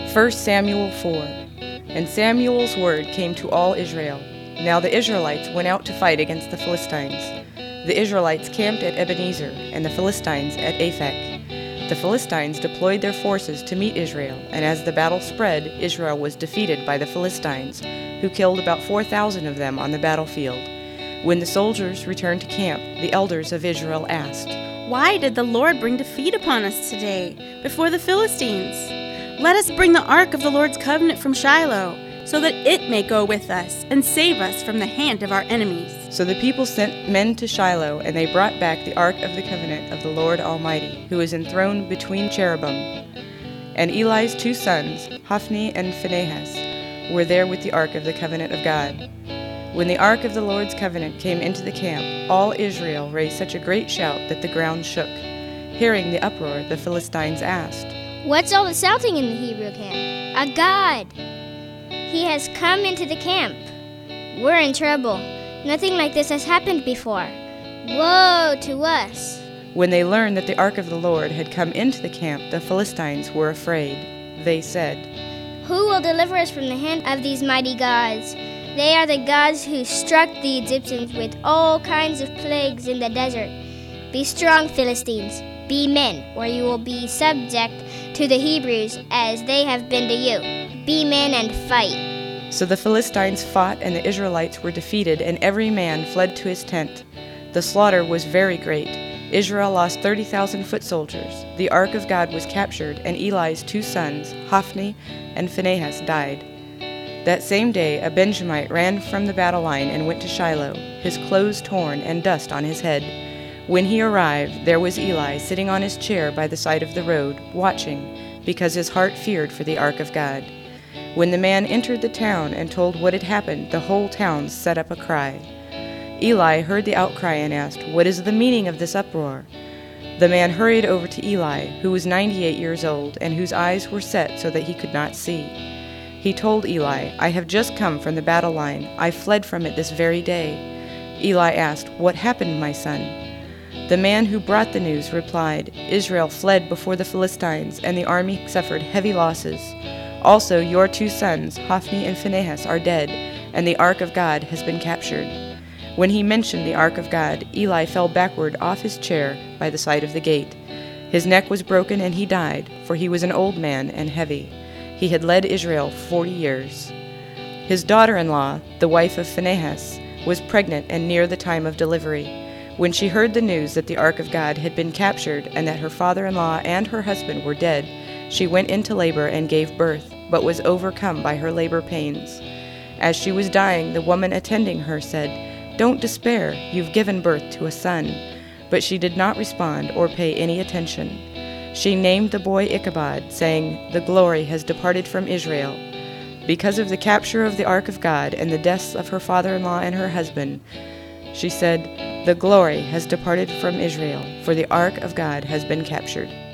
1 Samuel 4. And Samuel's word came to all Israel. Now the Israelites went out to fight against the Philistines. The Israelites camped at Ebenezer, and the Philistines at Aphek. The Philistines deployed their forces to meet Israel, and as the battle spread, Israel was defeated by the Philistines, who killed about 4,000 of them on the battlefield. When the soldiers returned to camp, the elders of Israel asked, "Why did the Lord bring defeat upon us today before the Philistines? Let us bring the ark of the Lord's covenant from Shiloh, so that it may go with us and save us from the hand of our enemies." So the people sent men to Shiloh, and they brought back the ark of the covenant of the Lord Almighty, who is enthroned between cherubim. And Eli's 2 sons, Hophni and Phinehas, were there with the ark of the covenant of God. When the ark of the Lord's covenant came into the camp, all Israel raised such a great shout that the ground shook. Hearing the uproar, the Philistines asked, "What's all the shouting in the Hebrew camp?" "A god! He has come into the camp. We're in trouble. Nothing like this has happened before. Woe to us!" When they learned that the ark of the Lord had come into the camp, the Philistines were afraid. They said, "Who will deliver us from the hand of these mighty gods? They are the gods who struck the Egyptians with all kinds of plagues in the desert. Be strong, Philistines. Be men, or you will be subject to the Hebrews as they have been to you. Be men and fight." So the Philistines fought, and the Israelites were defeated, and every man fled to his tent. The slaughter was very great. Israel lost 30,000 foot soldiers. The ark of God was captured, and Eli's 2 sons, Hophni and Phinehas, died. That same day a Benjamite ran from the battle line and went to Shiloh, his clothes torn and dust on his head. When he arrived, there was Eli sitting on his chair by the side of the road, watching, because his heart feared for the ark of God. When the man entered the town and told what had happened, the whole town set up a cry. Eli heard the outcry and asked, "What is the meaning of this uproar?" The man hurried over to Eli, who was 98 years old, and whose eyes were set so that he could not see. He told Eli, "I have just come from the battle line. I fled from it this very day." Eli asked, "What happened, my son?" The man who brought the news replied, "Israel fled before the Philistines, and the army suffered heavy losses. Also, your 2 sons, Hophni and Phinehas, are dead, and the ark of God has been captured." When he mentioned the ark of God, Eli fell backward off his chair by the side of the gate. His neck was broken, and he died, for he was an old man and heavy. He had led Israel 40 years. His daughter-in-law, the wife of Phinehas, was pregnant and near the time of delivery. When she heard the news that the ark of God had been captured and that her father-in-law and her husband were dead, she went into labor and gave birth, but was overcome by her labor pains. As she was dying, the woman attending her said, "Don't despair, you've given birth to a son." But she did not respond or pay any attention. She named the boy Ichabod, saying, "The glory has departed from Israel." Because of the capture of the ark of God and the deaths of her father-in-law and her husband, she said, "The glory has departed from Israel, for the ark of God has been captured."